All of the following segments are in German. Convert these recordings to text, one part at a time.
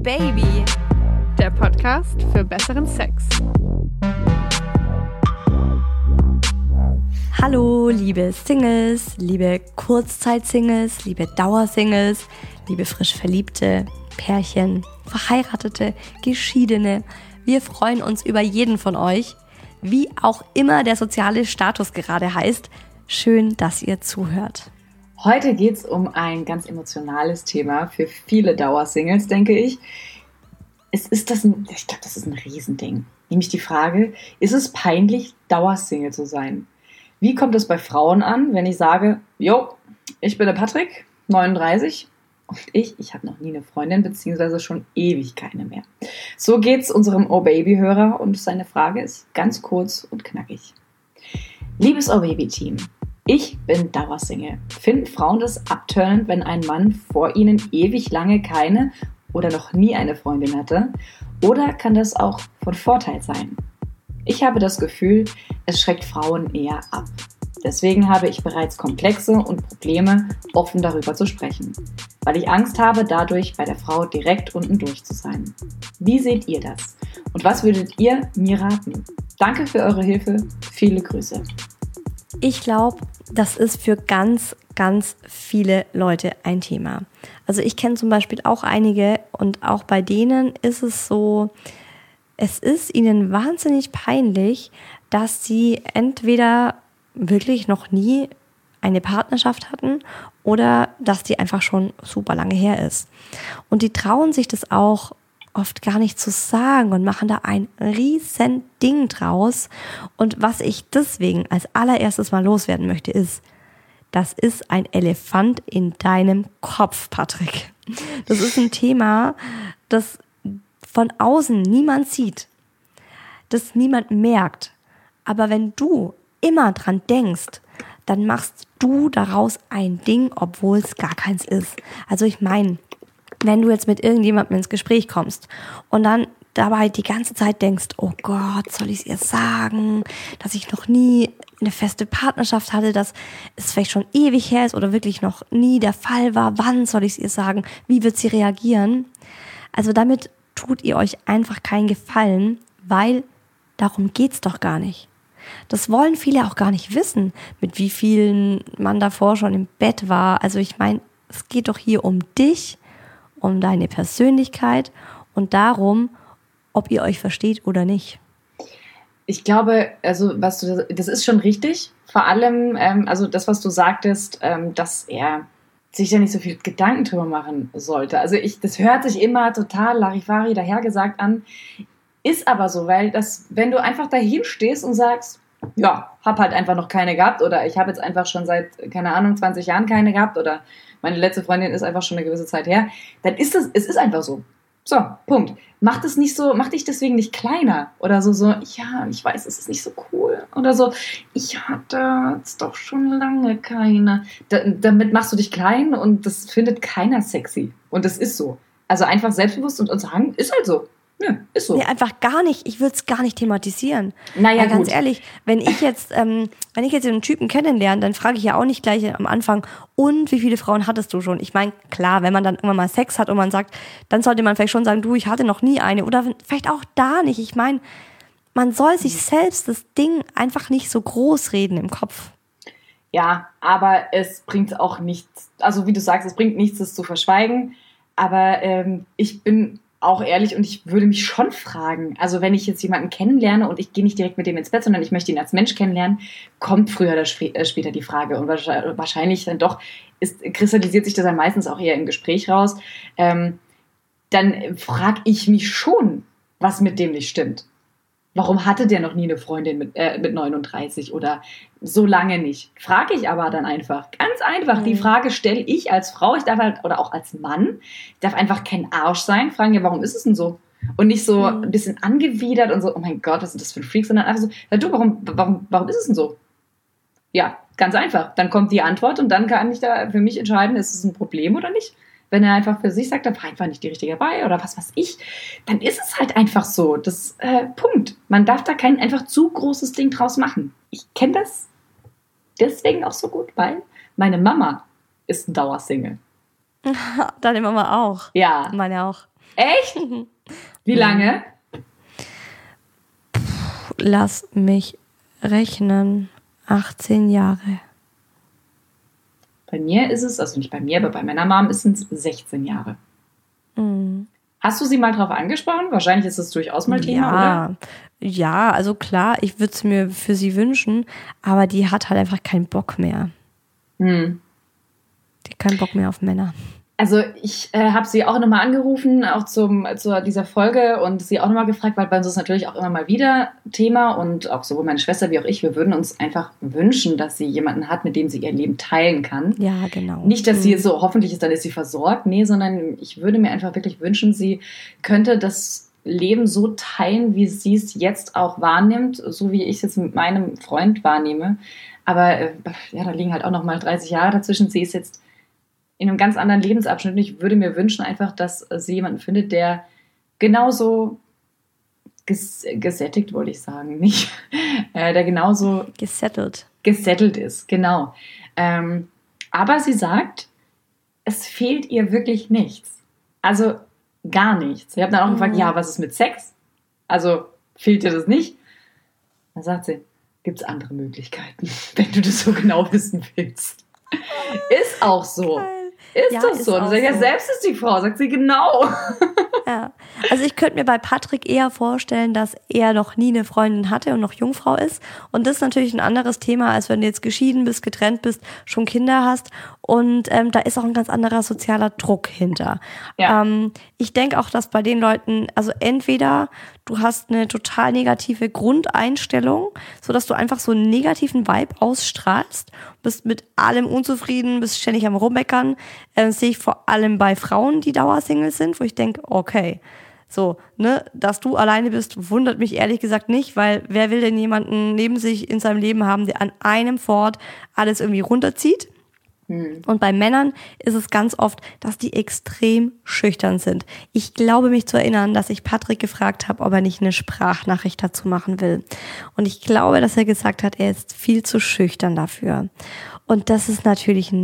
Baby, der Podcast für besseren Sex. Hallo, liebe Singles, liebe Kurzzeit-Singles, liebe Dauersingles, liebe frisch Verliebte, Pärchen, Verheiratete, Geschiedene. Wir freuen uns über jeden von euch, wie auch immer der soziale Status gerade heißt. Schön, dass ihr zuhört. Heute geht es um ein ganz emotionales Thema für viele Dauersingles, denke ich. Ich glaube, das ist ein Riesending. Nämlich die Frage, ist es peinlich, Dauersingle zu sein? Wie kommt es bei Frauen an, wenn ich sage, jo, ich bin der Patrick, 39 und ich habe noch nie eine Freundin, beziehungsweise schon ewig keine mehr. So geht's unserem Oh-Baby-Hörer und seine Frage ist ganz kurz und knackig. Liebes Oh-Baby-Team, ich bin Dauersingle. Finden Frauen das abturnend, wenn ein Mann vor ihnen ewig lange keine oder noch nie eine Freundin hatte? Oder kann das auch von Vorteil sein? Ich habe das Gefühl, es schreckt Frauen eher ab. Deswegen habe ich bereits Komplexe und Probleme, offen darüber zu sprechen. Weil ich Angst habe, dadurch bei der Frau direkt unten durch zu sein. Wie seht ihr das? Und was würdet ihr mir raten? Danke für eure Hilfe. Viele Grüße. Ich glaube, das ist für ganz, ganz viele Leute ein Thema. Also ich kenne zum Beispiel auch einige und auch bei denen ist es so, es ist ihnen wahnsinnig peinlich, dass sie entweder wirklich noch nie eine Partnerschaft hatten oder dass die einfach schon super lange her ist. Und die trauen sich das auch oft gar nicht zu sagen und machen da ein riesen Ding draus. Und was ich deswegen als allererstes mal loswerden möchte, ist, das ist ein Elefant in deinem Kopf, Patrick. Das ist ein Thema, das von außen niemand sieht, das niemand merkt. Aber wenn du immer dran denkst, dann machst du daraus ein Ding, obwohl es gar keins ist. Also ich meine, wenn du jetzt mit irgendjemandem ins Gespräch kommst und dann dabei die ganze Zeit denkst, oh Gott, soll ich es ihr sagen, dass ich noch nie eine feste Partnerschaft hatte, dass es vielleicht schon ewig her ist oder wirklich noch nie der Fall war, wann soll ich es ihr sagen, wie wird sie reagieren? Also damit tut ihr euch einfach keinen Gefallen, weil darum geht's doch gar nicht. Das wollen viele auch gar nicht wissen, mit wie vielen man davor schon im Bett war. Also ich meine, es geht doch hier um dich, um deine Persönlichkeit und darum, ob ihr euch versteht oder nicht. Ich glaube, also das ist schon richtig. Vor allem, also das, was du sagtest, dass er sich da nicht so viel Gedanken drüber machen sollte. Also das hört sich immer total Larifari dahergesagt an, ist aber so, weil wenn du einfach dahin stehst und sagst, ja, hab halt einfach noch keine gehabt oder ich habe jetzt einfach schon seit, keine Ahnung, 20 Jahren keine gehabt oder meine letzte Freundin ist einfach schon eine gewisse Zeit her, dann ist es ist einfach so. So, Punkt. Mach dich deswegen nicht kleiner oder so, ja, ich weiß, es ist nicht so cool oder so, ich hatte jetzt doch schon lange keine. Damit machst du dich klein und das findet keiner sexy und das ist so. Also einfach selbstbewusst und sagen, ist halt so. Ja, ist so. Nee, einfach gar nicht. Ich würde es gar nicht thematisieren. Naja, weil ganz gut. ehrlich, wenn ich jetzt einen Typen kennenlerne, dann frage ich ja auch nicht gleich am Anfang, und wie viele Frauen hattest du schon? Ich meine, klar, wenn man dann irgendwann mal Sex hat und man sagt, dann sollte man vielleicht schon sagen, du, ich hatte noch nie eine. Oder vielleicht auch da nicht. Ich meine, man soll sich selbst das Ding einfach nicht so groß reden im Kopf. Ja, aber es bringt auch nichts, also wie du sagst, es bringt nichts, das zu verschweigen. Aber ich bin auch ehrlich und ich würde mich schon fragen, also wenn ich jetzt jemanden kennenlerne und ich gehe nicht direkt mit dem ins Bett, sondern ich möchte ihn als Mensch kennenlernen, kommt früher oder später die Frage und wahrscheinlich dann doch kristallisiert sich das dann meistens auch eher im Gespräch raus, dann frage ich mich schon, was mit dem nicht stimmt. Warum hatte der noch nie eine Freundin mit 39 oder so lange nicht? Frage ich aber dann einfach. Ganz einfach. Die Frage stelle ich als Frau, ich darf halt, oder auch als Mann, ich darf einfach kein Arsch sein. Fragen ja, warum ist es denn so? Und nicht so ein bisschen angewidert und so, oh mein Gott, was sind das für ein Freak, sondern einfach so, ja, du, warum ist es denn so? Ja, ganz einfach. Dann kommt die Antwort und dann kann ich da für mich entscheiden, ist es ein Problem oder nicht? Wenn er einfach für sich sagt, da war einfach nicht die Richtige dabei oder was weiß ich, dann ist es halt einfach so. Das Punkt. Man darf da kein einfach zu großes Ding draus machen. Ich kenne das deswegen auch so gut, weil meine Mama ist ein Dauersingle. Deine Mama auch? Ja. Meine auch. Echt? Wie lange? Lass mich rechnen. 18 Jahre. Bei mir ist es, also nicht bei mir, aber bei meiner Mom ist es 16 Jahre. Mhm. Hast du sie mal drauf angesprochen? Wahrscheinlich ist es durchaus mal Thema, oder? Ja, also klar, ich würde es mir für sie wünschen, aber die hat halt einfach keinen Bock mehr. Die hat keinen Bock mehr auf Männer. Also ich habe sie auch nochmal angerufen, auch zu dieser Folge und sie auch nochmal gefragt, weil bei uns ist natürlich auch immer mal wieder Thema und auch sowohl meine Schwester wie auch ich, wir würden uns einfach wünschen, dass sie jemanden hat, mit dem sie ihr Leben teilen kann. Ja, genau. Nicht, dass sie so, hoffentlich ist, dann ist sie versorgt, nee, sondern ich würde mir einfach wirklich wünschen, sie könnte das Leben so teilen, wie sie es jetzt auch wahrnimmt, so wie ich es jetzt mit meinem Freund wahrnehme. Aber ja, da liegen halt auch nochmal 30 Jahre dazwischen. Sie ist jetzt in einem ganz anderen Lebensabschnitt. Und ich würde mir wünschen einfach, dass sie jemanden findet, der genauso gesättigt, wollte ich sagen, nicht, der genauso gesettelt ist, genau. Aber sie sagt, es fehlt ihr wirklich nichts. Also gar nichts. Ich habe dann auch gefragt, ja, was ist mit Sex? Also fehlt dir das nicht? Dann sagt sie, gibt es andere Möglichkeiten, wenn du das so genau wissen willst. Ist auch so. Ist das so? Und ja, selbst ist die Frau, sagt sie, genau. Ja, also ich könnte mir bei Patrick eher vorstellen, dass er noch nie eine Freundin hatte und noch Jungfrau ist. Und das ist natürlich ein anderes Thema, als wenn du jetzt geschieden bist, getrennt bist, schon Kinder hast. Und da ist auch ein ganz anderer sozialer Druck hinter. Ja. Ich denke auch, dass bei den Leuten, also entweder du hast eine total negative Grundeinstellung, sodass du einfach so einen negativen Vibe ausstrahlst, bist mit allem unzufrieden, bist ständig am Rummeckern. Das sehe ich vor allem bei Frauen, die Dauersingle sind, wo ich denke, okay, so, ne, dass du alleine bist, wundert mich ehrlich gesagt nicht, weil wer will denn jemanden neben sich in seinem Leben haben, der an einem Fort alles irgendwie runterzieht? Und bei Männern ist es ganz oft, dass die extrem schüchtern sind. Ich glaube mich zu erinnern, dass ich Patrick gefragt habe, ob er nicht eine Sprachnachricht dazu machen will. Und ich glaube, dass er gesagt hat, er ist viel zu schüchtern dafür. Und das ist natürlich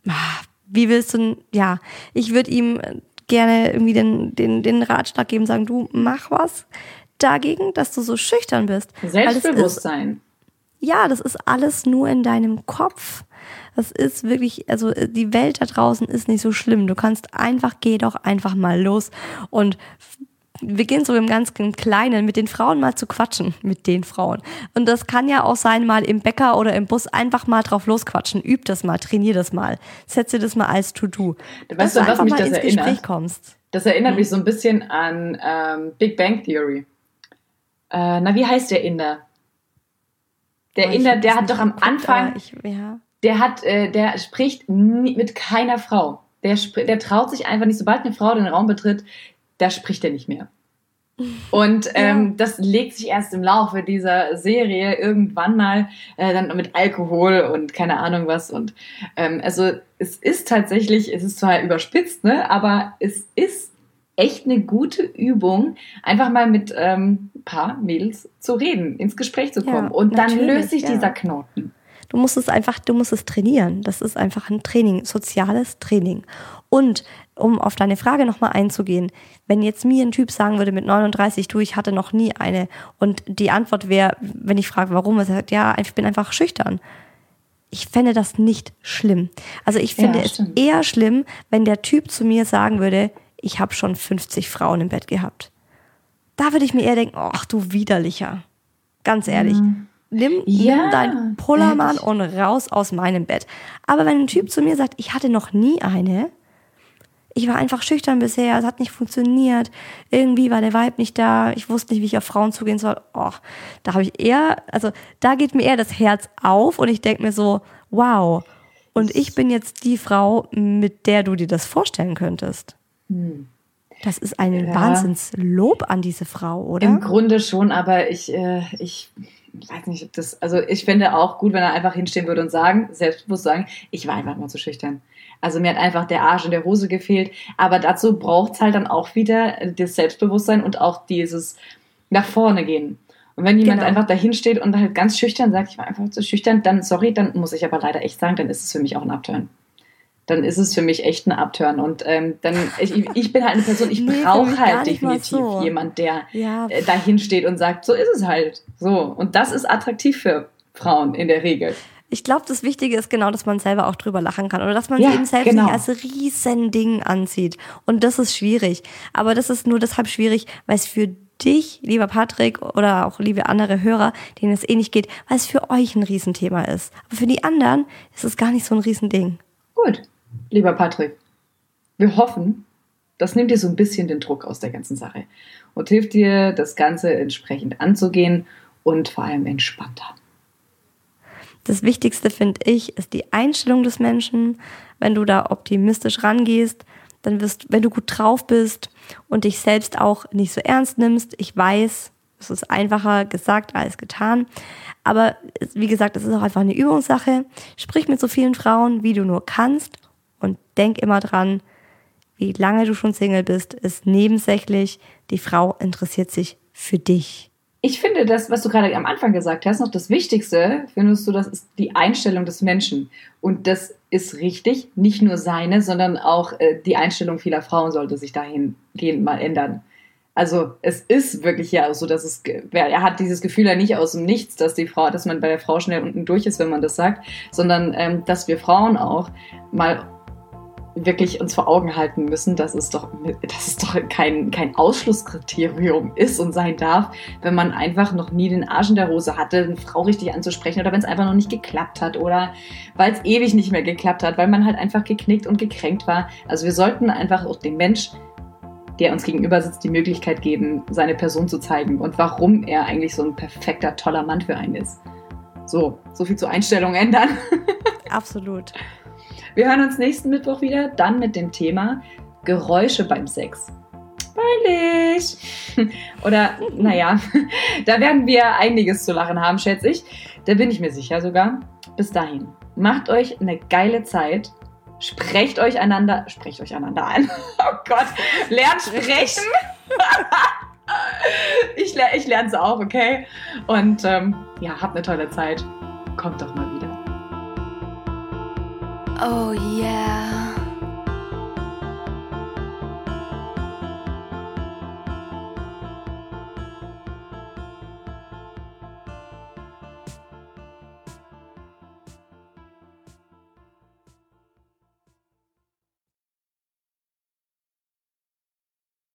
wie willst du, ja, ich würde ihm gerne irgendwie den Ratschlag geben, sagen, du mach was dagegen, dass du so schüchtern bist. Selbstbewusstsein. Das ist alles nur in deinem Kopf. Das ist wirklich, also die Welt da draußen ist nicht so schlimm. Du kannst geh doch einfach mal los und wir gehen so im ganz Kleinen, mit den Frauen mal zu quatschen, mit den Frauen. Und das kann ja auch sein, mal im Bäcker oder im Bus einfach mal drauf losquatschen. Üb das mal, trainier das mal, setze das mal als To-Do. Weißt du, was mich das erinnert? Gespräch kommst. Das erinnert mich so ein bisschen an Big Bang Theory. Wie heißt der Inder? Der Inder, der hat doch am Anfang, der spricht mit keiner Frau. Der traut sich einfach nicht, sobald eine Frau den Raum betritt, da spricht er nicht mehr. Und das legt sich erst im Laufe dieser Serie irgendwann mal dann mit Alkohol und keine Ahnung was. Und also es ist tatsächlich, es ist zwar überspitzt, ne, aber es ist echt eine gute Übung, einfach mal mit ein paar Mädels zu reden, ins Gespräch zu kommen. Und dann löst sich dieser Knoten. Du musst es trainieren. Das ist einfach ein Training, soziales Training. Und um auf deine Frage nochmal einzugehen, wenn jetzt mir ein Typ sagen würde mit 39, du, ich hatte noch nie eine, und die Antwort wäre, wenn ich frage, warum, er sagt, ja, ich bin einfach schüchtern. Ich fände das nicht schlimm. Also ich finde es eher schlimm, wenn der Typ zu mir sagen würde, ich habe schon 50 Frauen im Bett gehabt. Da würde ich mir eher denken, ach du Widerlicher. Ganz ehrlich. Nimm deinen Pullermann und raus aus meinem Bett. Aber wenn ein Typ zu mir sagt, ich hatte noch nie eine, ich war einfach schüchtern bisher, es hat nicht funktioniert, irgendwie war der Vibe nicht da, ich wusste nicht, wie ich auf Frauen zugehen soll, da habe ich da geht mir eher das Herz auf und ich denke mir so, wow, und ich bin jetzt die Frau, mit der du dir das vorstellen könntest. Das ist ein Wahnsinnslob an diese Frau, oder? Im Grunde schon, aber ich weiß nicht, ob das, also ich finde auch gut, wenn er einfach hinstehen würde und selbstbewusst sagen, ich war einfach mal zu schüchtern. Also mir hat einfach der Arsch in der Hose gefehlt, aber dazu braucht es halt dann auch wieder das Selbstbewusstsein und auch dieses nach vorne gehen. Und wenn jemand einfach dahin steht und halt ganz schüchtern sagt, ich war einfach zu schüchtern, dann muss ich aber leider echt sagen, dann ist es für mich auch ein Upturn. dann ist es für mich echt ein Upturn. Und ich bin halt eine Person, ich brauche halt definitiv jemand, der dahin steht und sagt, so ist es halt. So. Und das ist attraktiv für Frauen in der Regel. Ich glaube, das Wichtige ist genau, dass man selber auch drüber lachen kann oder dass man es eben selbst nicht als Riesending anzieht. Und das ist schwierig. Aber das ist nur deshalb schwierig, weil es für dich, lieber Patrick, oder auch liebe andere Hörer, denen es ähnlich geht, weil es für euch ein Riesenthema ist. Aber für die anderen ist es gar nicht so ein Riesending. Gut, lieber Patrick, wir hoffen, das nimmt dir so ein bisschen den Druck aus der ganzen Sache und hilft dir, das Ganze entsprechend anzugehen und vor allem entspannter. Das Wichtigste, finde ich, ist die Einstellung des Menschen. Wenn du da optimistisch rangehst, dann wenn du gut drauf bist und dich selbst auch nicht so ernst nimmst. Ich weiß, es ist einfacher gesagt als getan. Aber wie gesagt, es ist auch einfach eine Übungssache. Sprich mit so vielen Frauen, wie du nur kannst. Und denk immer dran, wie lange du schon Single bist, ist nebensächlich. Die Frau interessiert sich für dich. Ich finde das, was du gerade am Anfang gesagt hast, noch das Wichtigste, findest du, das ist die Einstellung des Menschen. Und das ist richtig, nicht nur seine, sondern auch die Einstellung vieler Frauen sollte sich dahingehend mal ändern. Also es ist wirklich ja so, dass er hat dieses Gefühl ja nicht aus dem Nichts, dass man bei der Frau schnell unten durch ist, wenn man das sagt, sondern dass wir Frauen auch mal wirklich uns vor Augen halten müssen, dass es doch kein Ausschlusskriterium ist und sein darf, wenn man einfach noch nie den Arsch in der Hose hatte, eine Frau richtig anzusprechen oder wenn es einfach noch nicht geklappt hat oder weil es ewig nicht mehr geklappt hat, weil man halt einfach geknickt und gekränkt war. Also wir sollten einfach auch dem Mensch, der uns gegenüber sitzt, die Möglichkeit geben, seine Person zu zeigen und warum er eigentlich so ein perfekter, toller Mann für einen ist. So viel zur Einstellung ändern. Absolut. Wir hören uns nächsten Mittwoch wieder, dann mit dem Thema Geräusche beim Sex. Peinlich. Oder, naja, da werden wir einiges zu lachen haben, schätze ich. Da bin ich mir sicher sogar. Bis dahin, macht euch eine geile Zeit. Sprecht euch einander an. Oh Gott, lernt sprechen. Ich lerne es auch, okay? Und habt eine tolle Zeit. Kommt doch mal wieder. Oh yeah.